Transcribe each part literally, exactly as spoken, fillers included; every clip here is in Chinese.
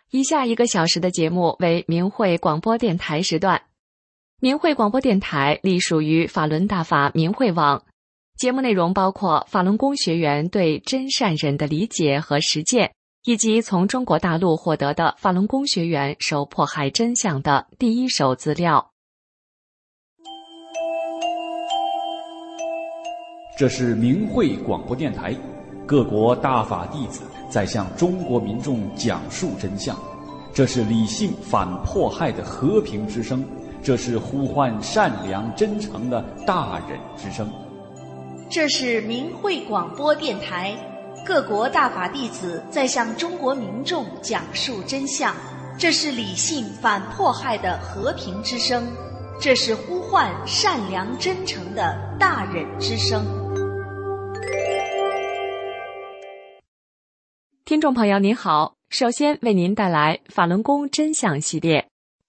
以下一个小时的节目为明慧广播电台时段。明慧广播电台隶属于法轮大法明慧网，节目内容包括法轮功学员对真善忍的理解和实践，以及从中国大陆获得的法轮功学员受迫害真相的第一手资料。 这是明慧广播电台，各国大法弟子在向中国民众讲述真相，这是理性反迫害的和平之声，这是呼唤善良真诚的大忍之声。 这是明慧广播电台，各国大法弟子在向中国民众讲述真相，这是理性反迫害的和平之声，这是呼唤善良真诚的大忍之声。 听众朋友您好，首先为您带来法轮功真相系列。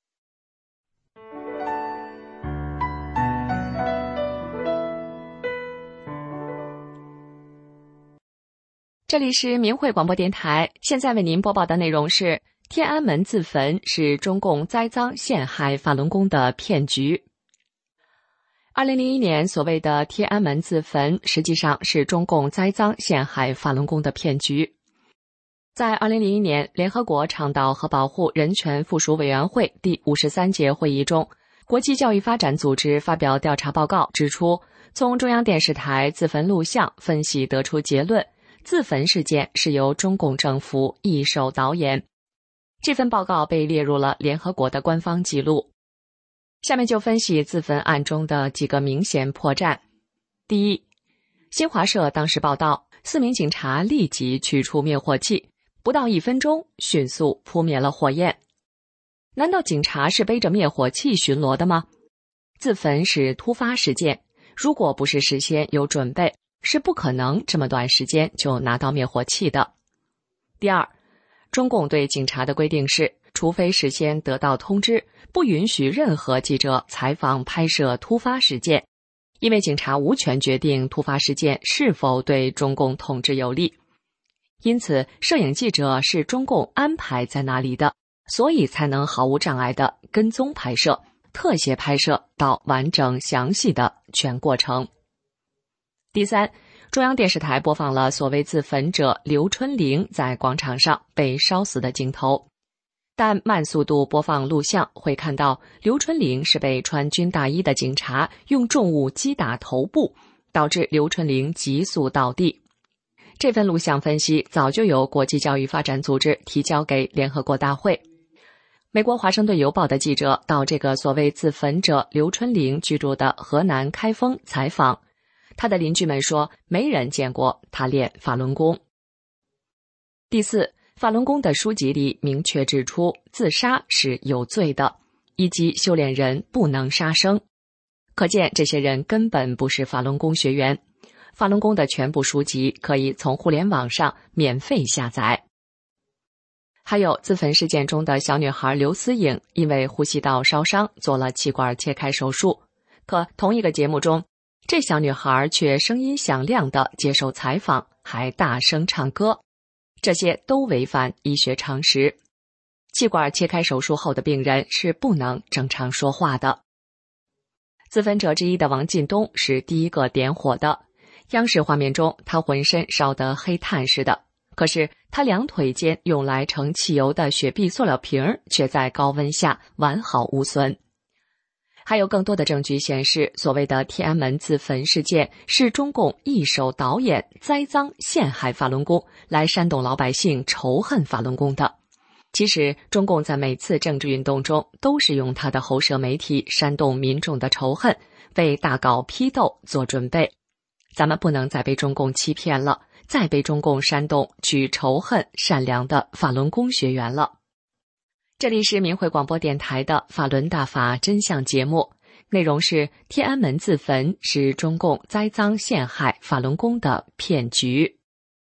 这里是明慧广播电台，现在为您播报的内容是天安门自焚是中共栽赃陷害法轮功的骗局。二零零一年所谓的天安门自焚，实际上是中共栽赃陷害法轮功的骗局。在二零零一年联合国倡导和保护人权附属委员会第五十三届会议中，国际教育发展组织发表调查报告，指出从中央电视台自焚录像分析得出结论，自焚事件是由中共政府一手导演。这份报告被列入了联合国的官方记录。下面就分析自焚案中的几个明显破绽。第一，新华社当时报道，四名警察立即取出灭火器，不到一分钟迅速扑灭了火焰。难道警察是背着灭火器巡逻的吗？自焚是突发事件，如果不是事先有准备，是不可能这么短时间就拿到灭火器的。第二，中共对警察的规定是，除非事先得到通知，不允许任何记者采访拍摄突发事件，因为警察无权决定突发事件是否对中共统治有利。因此，摄影记者是中共安排在那里的，所以才能毫无障碍地跟踪拍摄、特写拍摄到完整详细的全过程。第三，中央电视台播放了所谓自焚者刘春玲在广场上被烧死的镜头，但慢速度播放录像会看到刘春玲是被穿军大衣的警察用重物击打头部，导致刘春玲急速倒地。这份录像分析早就由国际教育发展组织提交给联合国大会。美国华盛顿邮报的记者到这个所谓自焚者刘春玲居住的河南开封采访，他的邻居们说没人见过他练法轮功。第四，法轮功的书籍里明确指出自杀是有罪的，以及修炼人不能杀生。可见这些人根本不是法轮功学员。法轮功的全部书籍可以从互联网上免费下载。还有自焚事件中的小女孩刘思颖，因为呼吸道烧伤做了气管切开手术，可同一个节目中，这小女孩却声音响亮地接受采访，还大声唱歌，这些都违反医学常识。气管切开手术后的病人是不能正常说话的。自焚者之一的王进东是第一个点火的，央视画面中他浑身烧得黑炭似的，可是他两腿间用来盛汽油的雪碧塑料瓶却在高温下完好无损。还有更多的证据显示，所谓的天安门自焚事件是中共一手导演栽赃陷害法轮功，来煽动老百姓仇恨法轮功的。其实中共在每次政治运动中都是用他的喉舌媒体煽动民众的仇恨，为大搞批斗做准备。咱们不能再被中共欺骗了，再被中共煽动去仇恨善良的法轮功学员了。这里是明慧广播电台的法轮大法真相节目，内容是天安门自焚是中共栽赃陷害法轮功的骗局。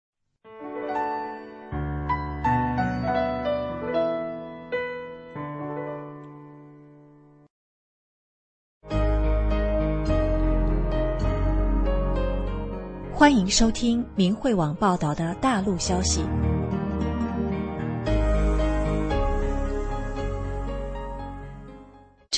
欢迎收听明慧网报道的大陆消息。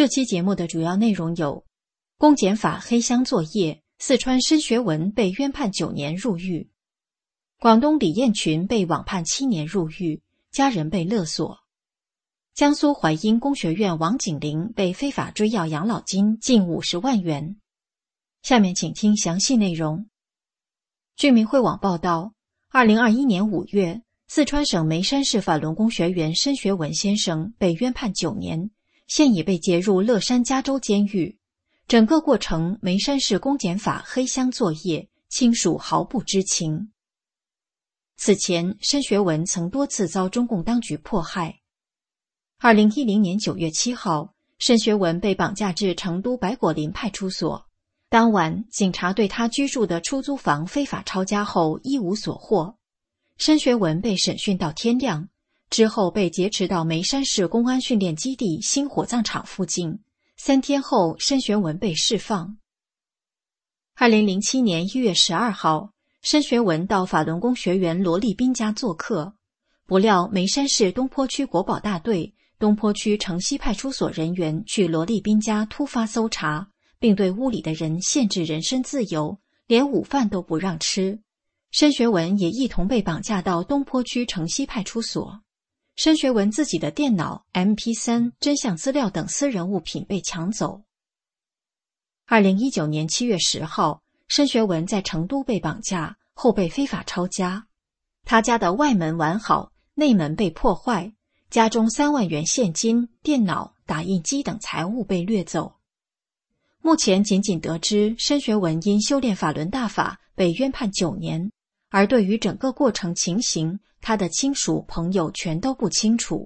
这期节目的主要内容有：公检法黑箱作业，四川申学文被冤判九年入狱；广东李彦群被网判七年入狱，家人被勒索；江苏淮阴工学院王景林被非法追要养老金近五十万元。下面请听详细内容。据明慧网报道，二零二一年五月，四川省眉山市法轮功学员申学文先生被冤判九年，现已被接入乐山加州监狱。整个过程，眉山市公检法黑箱作业，亲属毫不知情。此前，申学文曾多次遭中共当局迫害。二零一零年九月七号，申学文被绑架至成都白果林派出所。当晚，警察对他居住的出租房非法抄家后一无所获。申学文被审讯到天亮，之后被劫持到眉山市公安训练基地新火葬场附近。三天后，申学文被释放。二零零七年一月十二号，申学文到法轮功学员罗立斌家做客，不料眉山市东坡区国保大队东坡区城西派出所人员去罗立斌家突发搜查，并对屋里的人限制人身自由，连午饭都不让吃。申学文也一同被绑架到东坡区城西派出所。申学文自己的电脑、M P 三、真相资料等私人物品被抢走。二零一九年七月十号，申学文在成都被绑架后被非法抄家，他家的外门完好，内门被破坏，家中三万元现金、电脑、打印机等财物被掠走。目前仅仅得知申学文因修炼法轮大法被冤判九年，而对于整个过程情形，他的亲属朋友全都不清楚。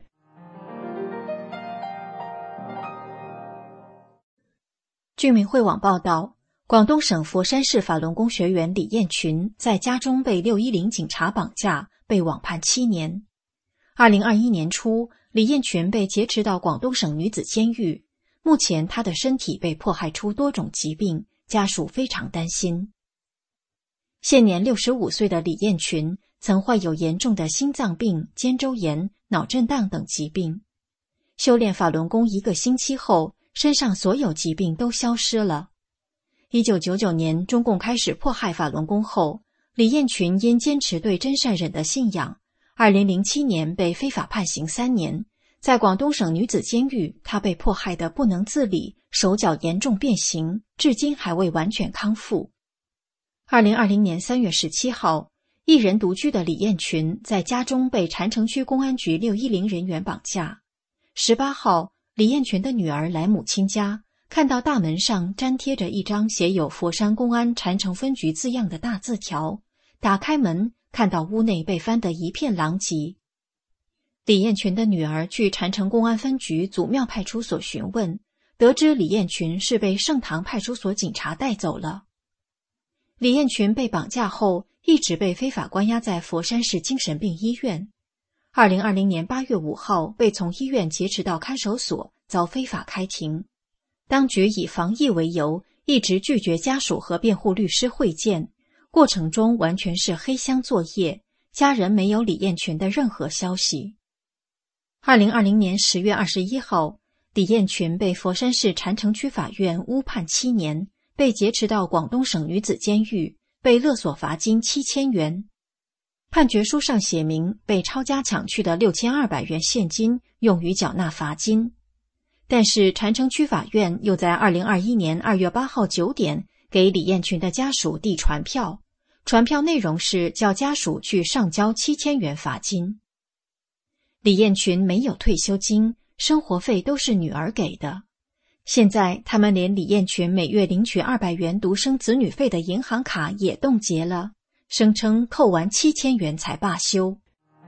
据明慧网报道，广东省佛山市法轮功学员李彦群在家中被六一零警察绑架，被网判七年。二零二一年初，李彦群被劫持到广东省女子监狱。目前他的身体被迫害出多种疾病，家属非常担心。现年六十五岁的李彦群曾患有严重的心脏病、肩周炎、脑震荡等疾病。修炼法轮功一个星期后，身上所有疾病都消失了。一九九九年，中共开始迫害法轮功后，李彦群因坚持对真善忍的信仰，二零零七年被非法判刑三年。在广东省女子监狱，他被迫害得不能自理，手脚严重变形，至今还未完全康复。二零二零年三月十七号，一人独居的李彦群在家中被禅城区公安局六一零人员绑架。十八号，李彦群的女儿来母亲家，看到大门上粘贴着一张写有佛山公安禅城分局字样的大字条，打开门，看到屋内被翻得一片狼藉。李彦群的女儿去禅城公安分局祖庙派出所询问，得知李彦群是被盛唐派出所警察带走了。李彦群被绑架后，一直被非法关押在佛山市精神病医院。二零二零年八月五号，被从医院劫持到看守所，遭非法开庭。当局以防疫为由，一直拒绝家属和辩护律师会见，过程中完全是黑箱作业，家人没有李彦群的任何消息。二零二零年十月二十一号，李彦群被佛山市禅城区法院误判七年，被劫持到广东省女子监狱，被勒索罚金七千元。判决书上写明，被抄家抢去的六千二百元现金用于缴纳罚金。但是禅城区法院又在二零二一年二月八号九点给李彦群的家属递传票，传票内容是叫家属去上交七千元罚金。李彦群没有退休金，生活费都是女儿给的。现在他们连李彦群每月领取二百元独生子女费的银行卡也冻结了，声称扣完七千元才罢休。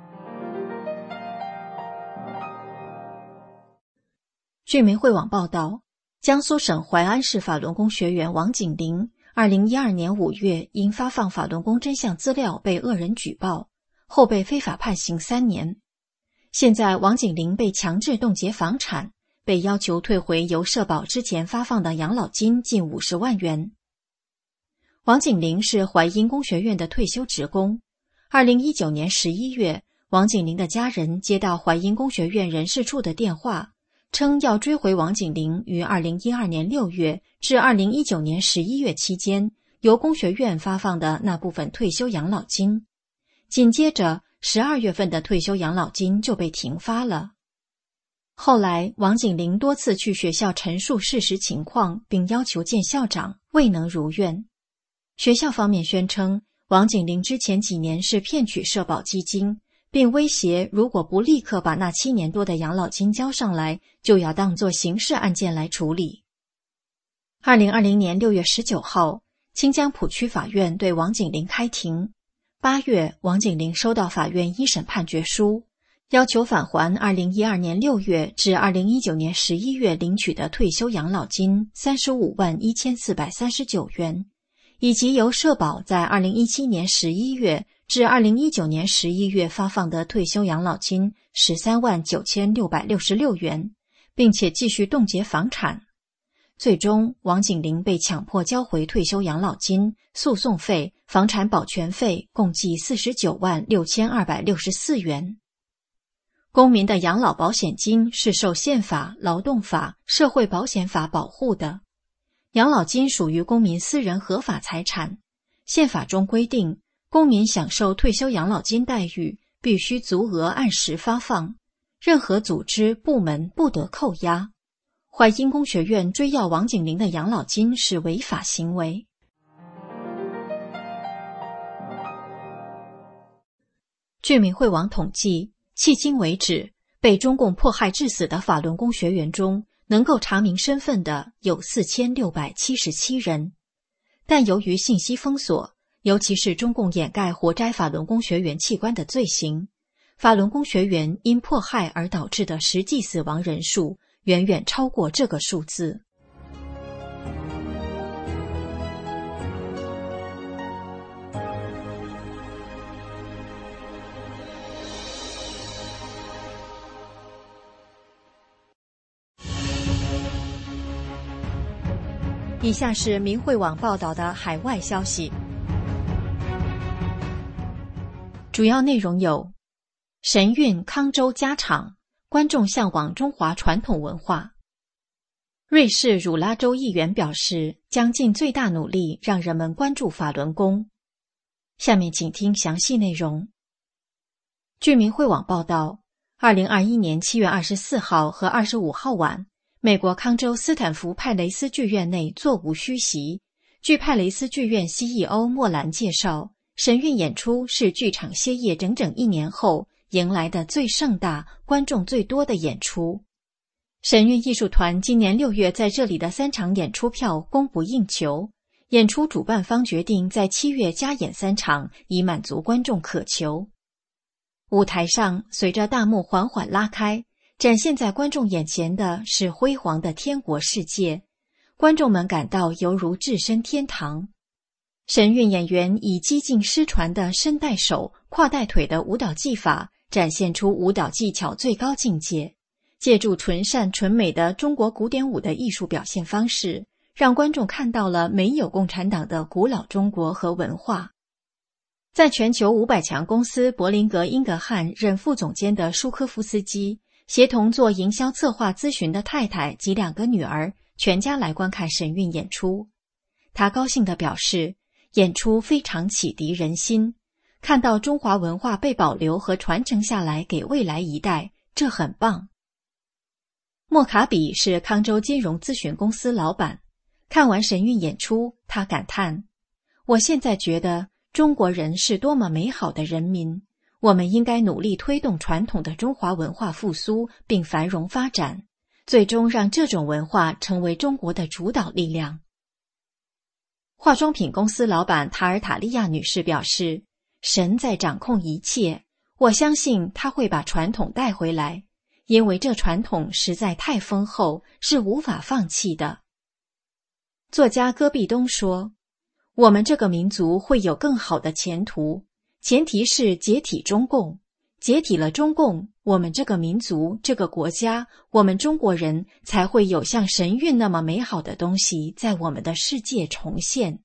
据明慧网报道，江苏省淮安市法轮功学员王景林二零一二年五月因发放法轮功真相资料被恶人举报，后被非法判刑三年。现在王景林被强制冻结房产，被要求退回由社保之前发放的养老金近五十万元。王景林是淮阴工学院的退休职工。二零一九年十一月，王景林的家人接到淮阴工学院人事处的电话， 称要追回王景林于二零一二年六月至二零一九年十一月期间由工学院发放的那部分退休养老金。紧接着十二月份的退休养老金就被停发了。后来王景林多次去学校陈述事实情况，并要求见校长，未能如愿。学校方面宣称王景林之前几年是骗取社保基金，并威胁如果不立刻把那七年多的养老金交上来，就要当作刑事案件来处理。二零二零年六月十九号，清江浦区法院对王景林开庭。八月，王景林收到法院一审判决书，要求返还二零一二年六月至二零一九年十一月领取的退休养老金三十五万一千四百三十九元，以及由社保在二零一七年十一月至二零一九年十一月发放的退休养老金十三万九千六百六十六元，并且继续冻结房产。最终，王景林被强迫交回退休养老金、诉讼费、房产保全费共计四十九万六千二百六十四元。公民的养老保险金是受宪法、劳动法、社会保险法保护的。养老金属于公民私人合法财产。宪法中规定，公民享受退休养老金待遇必须足额按时发放，任何组织、部门不得扣押。淮阴工学院追要王景林的养老金是违法行为。据民会网统计，迄今为止，被中共迫害致死的法轮功学员中，能够查明身份的有四千六百七十七人。但由于信息封锁，尤其是中共掩盖活摘法轮功学员器官的罪行，法轮功学员因迫害而导致的实际死亡人数远远超过这个数字。以下是民会网报道的海外消息，主要内容有：神韵康州家常，观众向往中华传统文化。瑞士汝拉州议员表示，将尽最大努力让人们关注法轮功。下面请听详细内容。据民会网报道，二零二一年七月二十四号和二十五号晚，美国康州斯坦福派雷斯剧院内座无虚席。据派雷斯剧院 C E O 莫兰介绍，神韵演出是剧场歇业整整一年后迎来的最盛大、观众最多的演出。神韵艺术团今年六月在这里的三场演出票供不应求，演出主办方决定在七月加演三场，以满足观众渴求。舞台上，随着大幕缓缓拉开，展现在观众眼前的是辉煌的天国世界，观众们感到犹如置身天堂。神韵演员以几近失传的伸带手、跨带腿的舞蹈技法，展现出舞蹈技巧最高境界，借助纯善纯美的中国古典舞的艺术表现方式，让观众看到了没有共产党的古老中国和文化。在全球五百强公司柏林格英格汉任副总监的舒科夫斯基，协同做营销策划咨询的太太及两个女儿，全家来观看神韵演出。他高兴地表示，演出非常启迪人心，看到中华文化被保留和传承下来给未来一代，这很棒。莫卡比是康州金融咨询公司老板，看完神韵演出，他感叹：我现在觉得中国人是多么美好的人民，我们应该努力推动传统的中华文化复苏并繁荣发展，最终让这种文化成为中国的主导力量。化妆品公司老板塔尔塔利亚女士表示，神在掌控一切，我相信他会把传统带回来，因为这传统实在太丰厚，是无法放弃的。作家戈壁东说，我们这个民族会有更好的前途，前提是解体中共，解体了中共，我们这个民族、这个国家，我们中国人才会有像神韵那么美好的东西在我们的世界重现。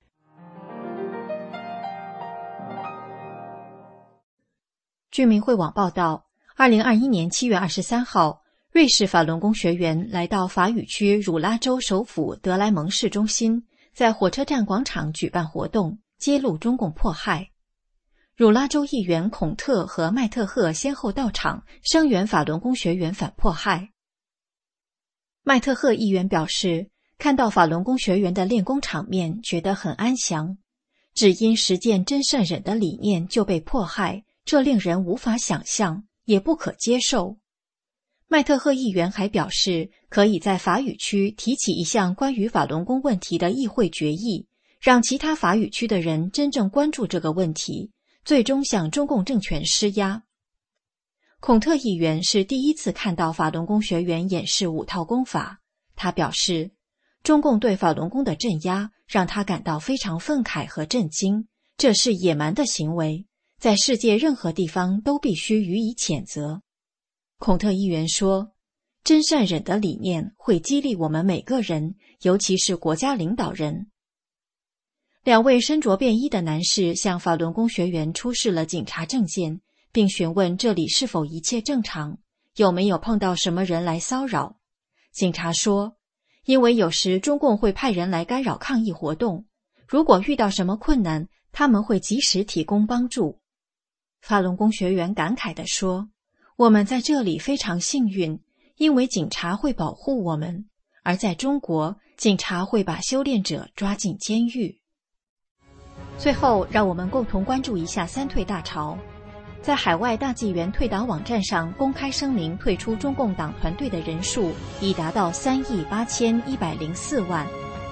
据民会网报道，二零二一年七月二十三号， 瑞士法轮功学员来到法语区汝拉州首府德莱蒙市中心，在火车站广场举办活动，揭露中共迫害。汝拉州议员孔特和麦特赫先后到场，声援法轮功学员反迫害。麦特赫议员表示，看到法轮功学员的练功场面，觉得很安详，只因实践真善忍的理念就被迫害，这令人无法想象，也不可接受。麦特赫议员还表示，可以在法语区提起一项关于法轮功问题的议会决议，让其他法语区的人真正关注这个问题，最终向中共政权施压。孔特议员是第一次看到法轮功学员演示五套功法，他表示，中共对法轮功的镇压让他感到非常愤慨和震惊，这是野蛮的行为，在世界任何地方都必须予以谴责。孔特议员说，真善忍的理念会激励我们每个人，尤其是国家领导人。两位身着便衣的男士向法轮功学员出示了警察证件，并询问这里是否一切正常，有没有碰到什么人来骚扰。警察说，因为有时中共会派人来干扰抗议活动，如果遇到什么困难，他们会及时提供帮助。法轮功学员感慨地说，我们在这里非常幸运，因为警察会保护我们，而在中国，警察会把修炼者抓进监狱。最后，让我们共同关注一下三退大潮。在海外大纪元退党网站上公开声明退出中共党团队的人数已达到三亿八千一百零四万。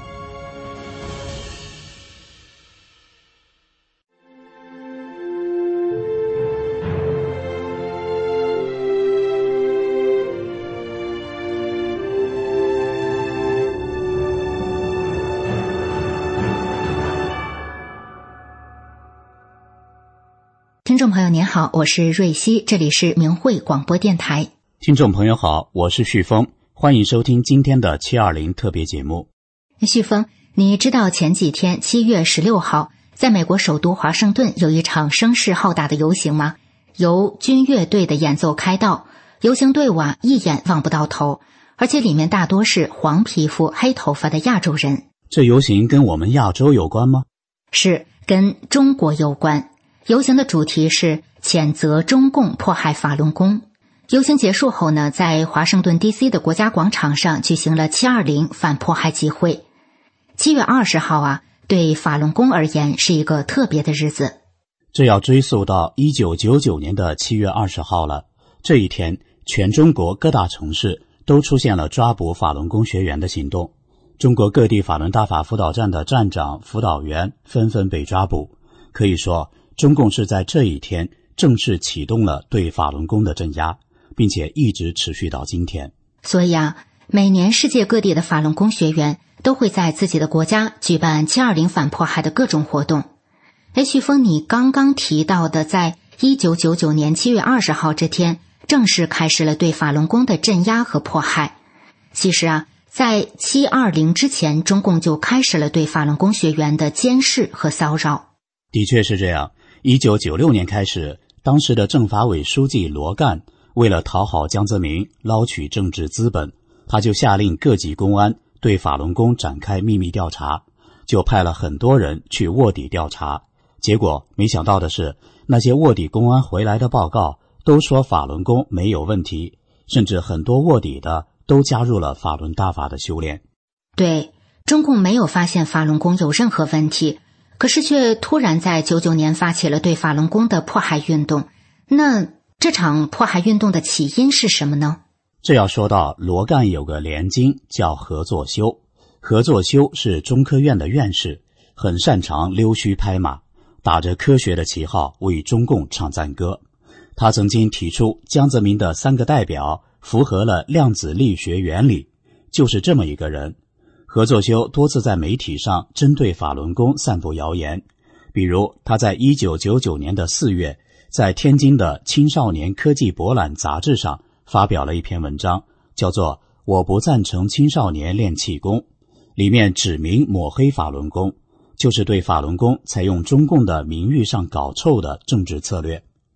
听众朋友您好，我是瑞希，这里是明慧广播电台。 听众朋友好，我是旭峰，欢迎收听今天的七二零特别节目。 旭峰，你知道前几天七月十六号在美国首都华盛顿有一场声势浩大的游行吗？由军乐队的演奏开道，游行队伍啊一眼望不到头，而且里面大多是黄皮肤黑头发的亚洲人。 这游行跟我们亚洲有关吗？ 是，跟中国有关。游行的主题是谴责中共迫害法轮功。游行结束后呢，在华盛顿 D C 的国家广场上举行了七二零反迫害集会。七月二十号啊，对法轮功而言是一个特别的日子。 这要追溯到一九九九年的七月二十号了。这一天，全中国各大城市都出现了抓捕法轮功学员的行动。中国各地法轮大法辅导站的站长、辅导员纷纷被抓捕。可以说，中共是在这一天正式启动了对法轮功的镇压，并且一直持续到今天。 所以啊，每年世界各地的法轮功学员都会在自己的国家举办七二零反迫害的各种活动。哎，旭峰，你刚刚提到的在一九九九年七月二十号这天正式开始了对法轮功的镇压和迫害。其实啊，在七二零之前，中共就开始了对法轮功学员的监视和骚扰。 的确是这样。一九九六年开始，当时的政法委书记罗干为了讨好江泽民，捞取政治资本，他就下令各级公安对法轮功展开秘密调查，就派了很多人去卧底调查。结果没想到的是，那些卧底公安回来的报告都说法轮功没有问题，甚至很多卧底的都加入了法轮大法的修炼。 对，中共没有发现法轮功有任何问题，可是却突然在九九年发起了对法轮功的迫害运动。那这场迫害运动的起因是什么呢？ 这要说到罗干有个连经叫何作修。何作修是中科院的院士，很擅长溜须拍马，打着科学的旗号为中共唱赞歌。他曾经提出江泽民的三个代表符合了量子力学原理，就是这么一个人。何作修多次在媒体上针对法轮功散布谣言，比如他在一九九九年的四月，在天津的青少年科技博览杂志上发表了一篇文章，叫做《我不赞成青少年练气功》，里面指明抹黑法轮功，就是对法轮功采用中共的名誉上搞臭的政治策略。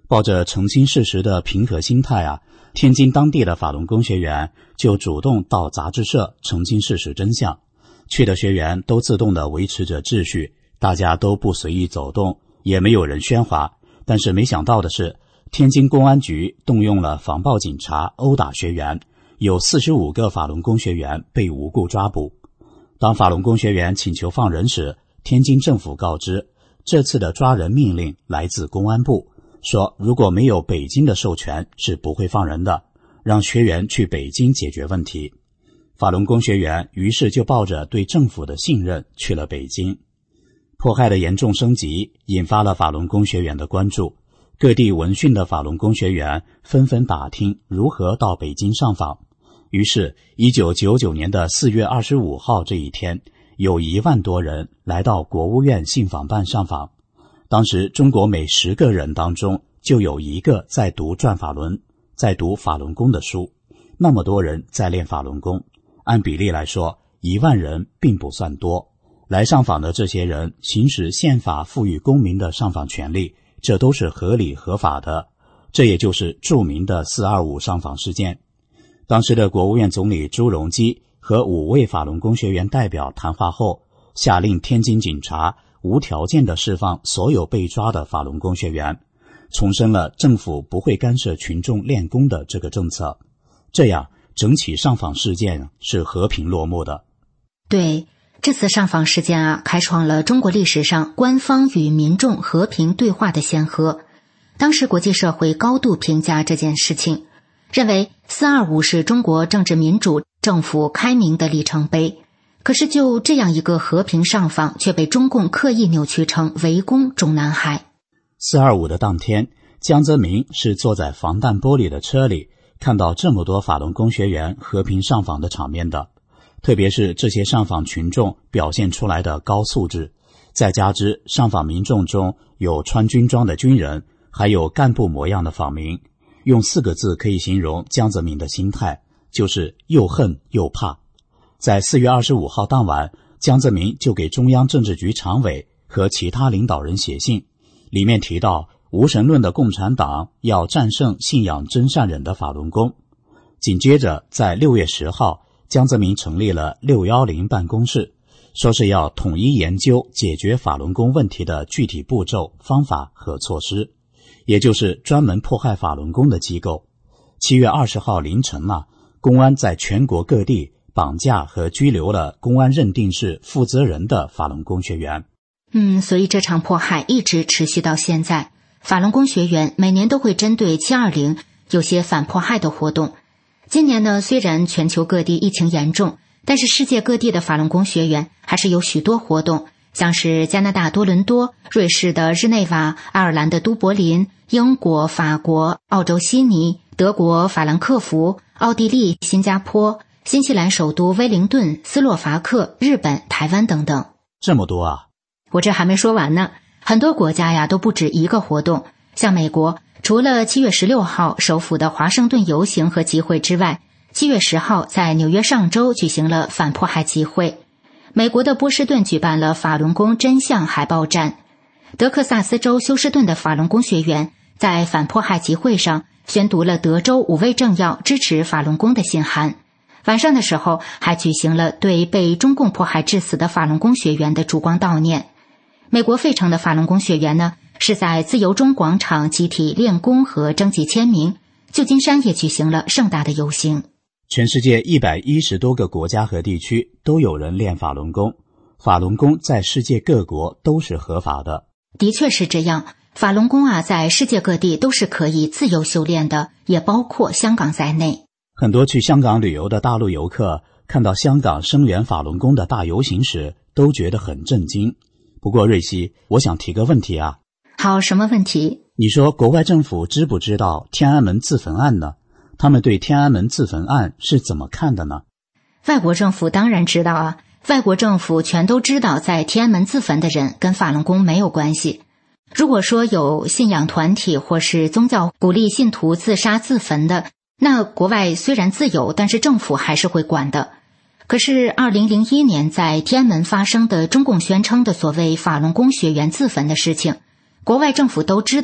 抱着澄清事实的平和心态啊，天津当地的法轮功学员就主动到杂志社澄清事实真相。去的学员都自动地维持着秩序，大家都不随意走动，也没有人喧哗。但是没想到的是，天津公安局动用了防暴警察殴打学员，有四十五个法轮功学员被无故抓捕。当法轮功学员请求放人时，天津政府告知，这次的抓人命令来自公安部，说如果没有北京的授权是不会放人的，让学员去北京解决问题。法轮功学员于是就抱着对政府的信任去了北京。迫害的严重升级引发了法轮功学员的关注，各地闻讯的法轮功学员纷纷打听如何到北京上访。于是一九九九年的四月二十五号这一天，有一万多人来到国务院信访办上访。当时中国每十个人当中就有一个在读转法轮，在读法轮功的书，那么多人在练法轮功，按比例来说，一万人并不算多。来上访的这些人行使宪法赋予公民的上访权利，这都是合理合法的。这也就是著名的四二五上访事件。当时的国务院总理朱镕基和五位法轮功学员代表谈话后，下令天津警察无条件地释放所有被抓的法轮功学员，重申了政府不会干涉群众练功的这个政策。这样整起上访事件是和平落幕的。 对，这次上访事件啊，开创了中国历史上官方与民众和平对话的先河。当时国际社会高度评价这件事情，认为四二五是中国政治民主、政府开明的里程碑。可是就这样一个和平上访，却被中共刻意扭曲成围攻中南海。 四二五的当天，江泽民是坐在防弹玻璃的车里，看到这么多法轮功学员和平上访的场面的。特别是这些上访群众表现出来的高素质，再加之上访民众中有穿军装的军人，还有干部模样的访民，用四个字可以形容江泽民的心态，就是又恨又怕。在四月二十五号当晚，江泽民就给中央政治局常委和其他领导人写信，里面提到无神论的共产党要战胜信仰真善忍的法轮功。紧接着在六月十号，江泽民成立了六一零办公室，说是要统一研究解决法轮功问题的具体步骤、方法和措施，也就是专门迫害法轮功的机构。七月二十号凌晨啊，公安在全国各地绑架和拘留了公安认定是负责人的法轮功学员。 嗯，所以这场迫害一直持续到现在。法轮功学员每年都会针对七二零有些反迫害的活动。今年呢，虽然全球各地疫情严重，但是世界各地的法轮功学员还是有许多活动，像是加拿大多伦多、瑞士的日内瓦、爱尔兰的都柏林、英国、法国、澳洲悉尼、德国法兰克福、奥地利、新加坡、新西兰首都威灵顿、斯洛伐克、日本、台湾等等。 这么多啊！ 我这还没说完呢，很多国家呀都不止一个活动，像美国，除了七月十六号首府的华盛顿游行和集会之外，七月十号在纽约上州举行了反迫害集会。美国的波士顿举办了法轮功真相海报战。德克萨斯州休斯顿的法轮功学员在反迫害集会上宣读了德州五位政要支持法轮功的信函。晚上的时候还举行了对被中共迫害致死的法轮功学员的烛光悼念。美国费城的法轮功学员呢，是在自由中广场集体练功和征集签名，旧金山也举行了盛大的游行。 全世界一百一十多个国家和地区都有人练法轮功，法轮功在世界各国都是合法的。 的确是这样，法轮功啊，在世界各地都是可以自由修炼的，也包括香港在内。 很多去香港旅游的大陆游客看到香港声援法轮功的大游行时，都觉得很震惊。不过瑞希，我想提个问题啊。 好，什么问题？ 你说国外政府知不知道天安门自焚案呢？他们对天安门自焚案是怎么看的呢？ 外国政府当然知道啊，外国政府全都知道在天安门自焚的人跟法轮功没有关系。如果说有信仰团体或是宗教鼓励信徒自杀自焚的，那国外虽然自由，但是政府还是会管的。可是二零零一年在天安门发生的中共宣称的所谓法轮功学员自焚的事情，国外政府都知道，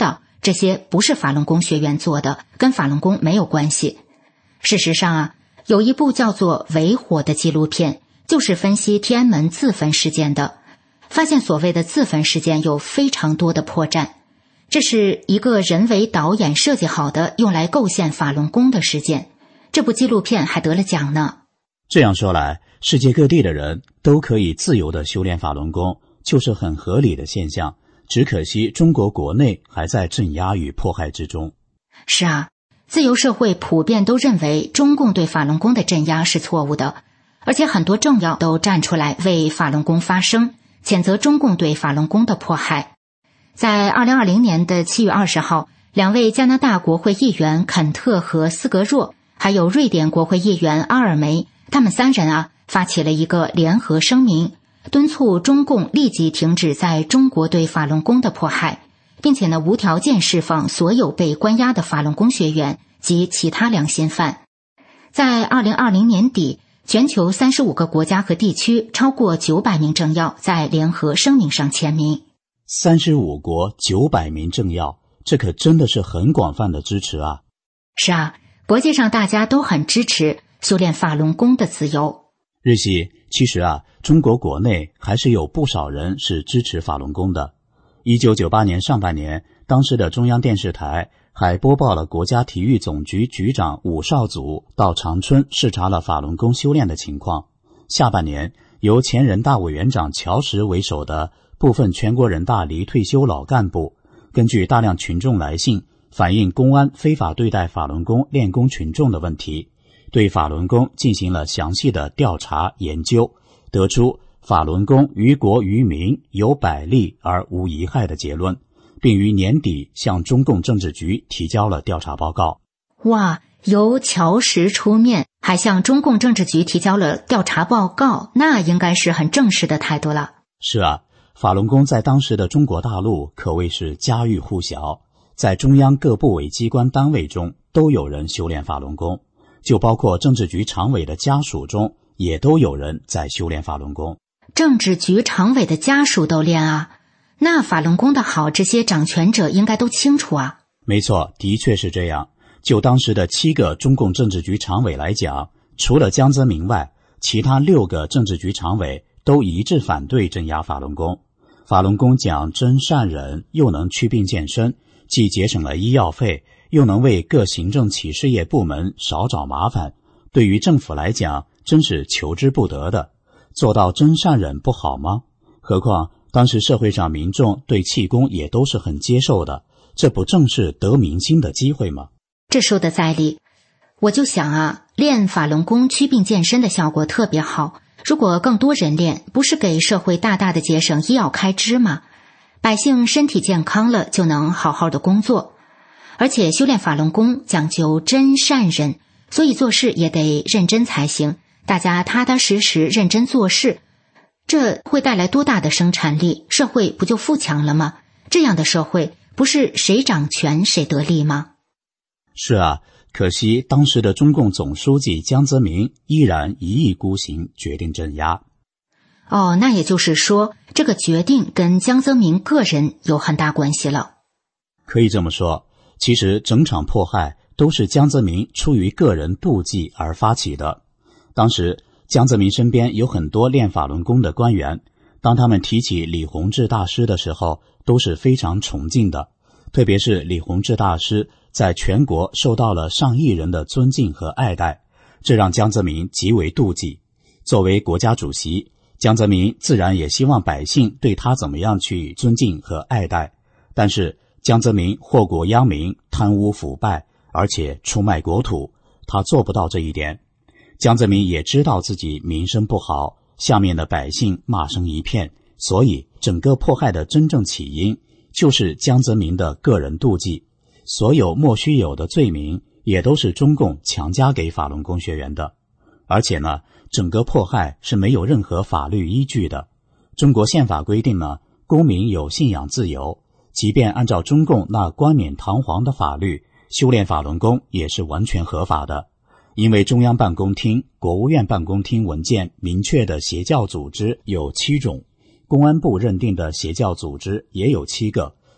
这些不是法轮功学员做的，跟法轮功没有关系。事实上啊，有一部叫做《围火》的纪录片，就是分析天安门自焚事件的，发现所谓的自焚事件有非常多的破绽。这是一个人为导演设计好的用来构陷法轮功的事件。这部纪录片还得了奖呢。 这样说来，世界各地的人都可以自由地修炼法轮功，就是很合理的现象。只可惜中国国内还在镇压与迫害之中。 是啊，自由社会普遍都认为中共对法轮功的镇压是错误的，而且很多政要都站出来为法轮功发声，谴责中共对法轮功的迫害。在二零二零年的七月二十号，两位加拿大国会议员肯特和斯格若，还有瑞典国会议员阿尔梅，他们三人啊发起了一个联合声明，敦促中共立即停止在中国对法轮功的迫害，并且呢无条件释放所有被关押的法轮功学员及其他良心犯。在二零二零年底，全球三十五个国家和地区超过九百名政要在联合声明上签名。 三十五国九百名政要，这可真的是很广泛的支持啊。 是啊，国际上大家都很支持修炼法轮功的自由。 日系，其实啊，中国国内还是有不少人是支持法轮功的。一九九八年上半年，当时的中央电视台还播报了国家体育总局局长武少祖到长春视察了法轮功修炼的情况。下半年，由前人大委员长乔石为首的部分全国人大离退休老干部，根据大量群众来信反映公安非法对待法轮功练功群众的问题，对法轮功进行了详细的调查研究，得出法轮功于国于民有百利而无一害的结论，并于年底向中共政治局提交了调查报告。 哇，由乔石出面，还向中共政治局提交了调查报告，那应该是很正式的态度了。 是啊，法轮功在当时的中国大陆可谓是家喻户晓，在中央各部委机关单位中都有人修炼法轮功，就包括政治局常委的家属中也都有人在修炼法轮功。 政治局常委的家属都练啊，那法轮功的好，这些掌权者应该都清楚啊。 没错，的确是这样。就当时的七个中共政治局常委来讲，除了江泽民外，其他六个政治局常委都一致反对镇压法轮功。法轮功讲真善忍，又能祛病健身，既节省了医药费，又能为各行政企事业部门少找麻烦，对于政府来讲真是求之不得的。做到真善忍不好吗？何况当时社会上民众对气功也都是很接受的，这不正是得民心的机会吗？ 这说的在理。我就想啊，练法轮功祛病健身的效果特别好，如果更多人练，不是给社会大大的节省医药开支吗？百姓身体健康了，就能好好的工作。而且修炼法轮功讲究真善忍，所以做事也得认真才行，大家踏踏实实认真做事，这会带来多大的生产力，社会不就富强了吗？这样的社会不是谁掌权谁得利吗？ 是啊，可惜当时的中共总书记江泽民依然一意孤行，决定镇压。 哦，那也就是说，这个决定跟江泽民个人有很大关系了。 可以这么说，其实整场迫害都是江泽民出于个人妒忌而发起的。当时江泽民身边有很多练法轮功的官员，当他们提起李洪志大师的时候，都是非常崇敬的。特别是李洪志大师在全国受到了上亿人的尊敬和爱戴，这让江泽民极为妒忌。作为国家主席，江泽民自然也希望百姓对他怎么样去尊敬和爱戴。但是江泽民祸国殃民，贪污腐败，而且出卖国土，他做不到这一点。江泽民也知道自己名声不好，下面的百姓骂声一片，所以整个迫害的真正起因就是江泽民的个人妒忌。所有莫须有的罪名也都是中共强加给法轮功学员的。而且呢，整个迫害是没有任何法律依据的。中国宪法规定呢，公民有信仰自由，即便按照中共那冠冕堂皇的法律，修炼法轮功也是完全合法的。因为中央办公厅、国务院办公厅文件明确的邪教组织有七种，公安部认定的邪教组织也有七个，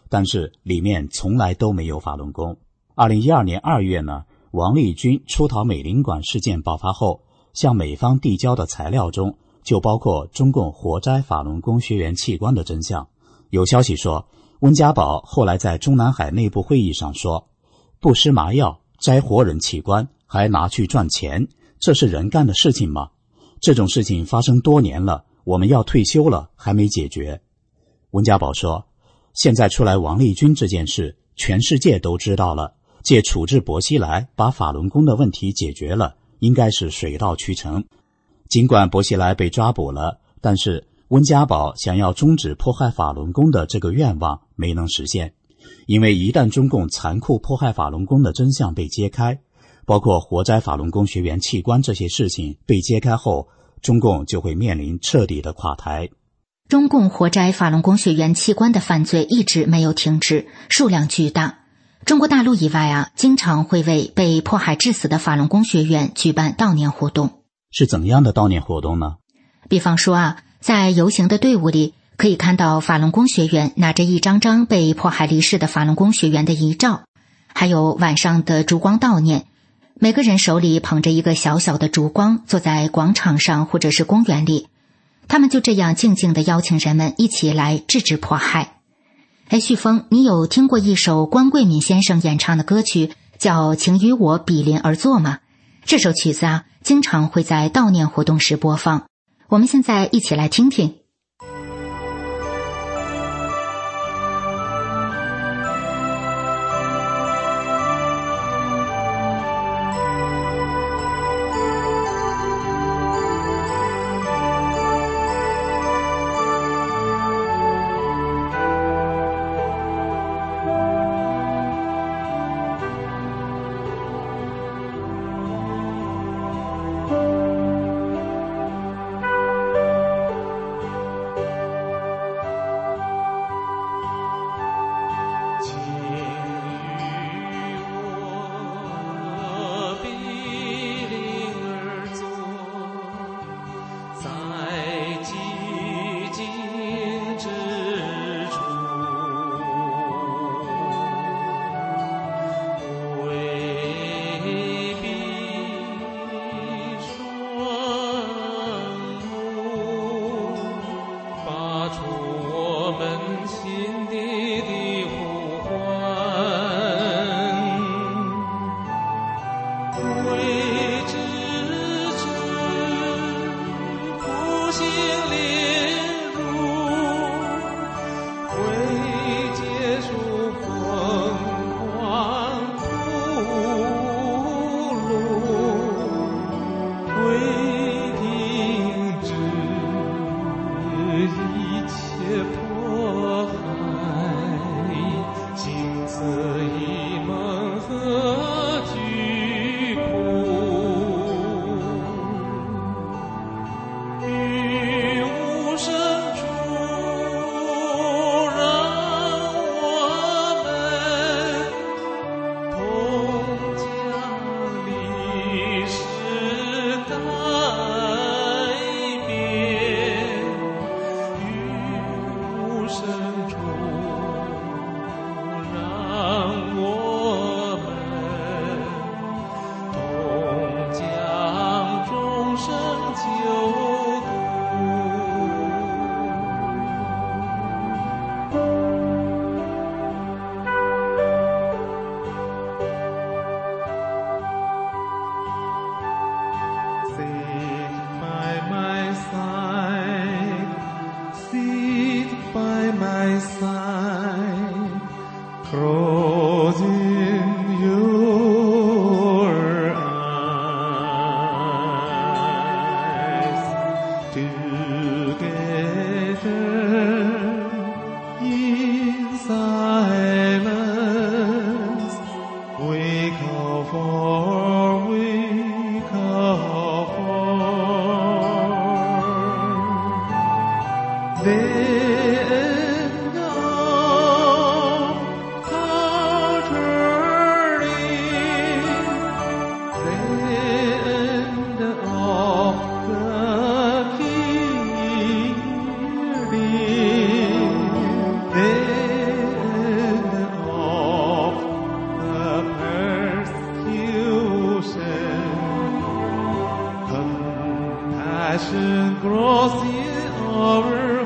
但是里面从来都没有法轮功。二零一二年二月呢，王立军出逃美领馆事件爆发后，向美方递交的材料中就包括中共活摘法轮功学员器官的真相。有消息说，温家宝后来在中南海内部会议上说，不施麻药摘活人器官还拿去赚钱，这是人干的事情吗？这种事情发生多年了，我们要退休了还没解决。温家宝说，现在出来王立军这件事全世界都知道了，借处置薄熙来把法轮功的问题解决了，应该是水到渠成。尽管薄熙来被抓捕了，但是温家宝想要终止迫害法轮功的这个愿望没能实现。因为一旦中共残酷迫害法轮功的真相被揭开，包括活摘法轮功学员器官这些事情被揭开后，中共就会面临彻底的垮台。 中共活摘法轮功学员器官的犯罪一直没有停止，数量巨大。中国大陆以外啊，经常会为被迫害致死的法轮功学员举办悼念活动。 是怎样的悼念活动呢？ 比方说啊，在游行的队伍里，可以看到法轮功学员拿着一张张被迫害离世的法轮功学员的遗照，还有晚上的烛光悼念，每个人手里捧着一个小小的烛光，坐在广场上或者是公园里，他们就这样静静地邀请人们一起来制止迫害。哎，旭峰，你有听过一首关贵敏先生演唱的歌曲叫《请与我比邻而坐》吗？这首曲子啊，经常会在悼念活动时播放。我们现在一起来听听。 passion grows in our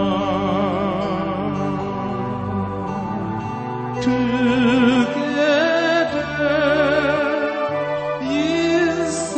heart. Together in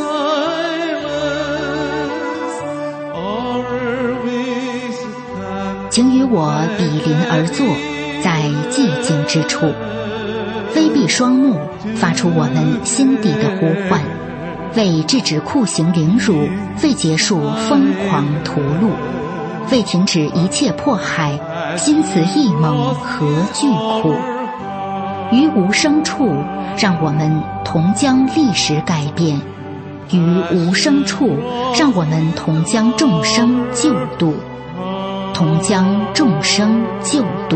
silence, our ways can. 请与我比邻而坐，在寂静之处，微闭双目，发出我们心底的呼唤，为制止酷刑凌辱，为结束疯狂屠戮，为停止一切迫害，心此一盟何惧苦？于无声处，让我们同将历史改变；于无声处，让我们同将众生救度，同将众生救度。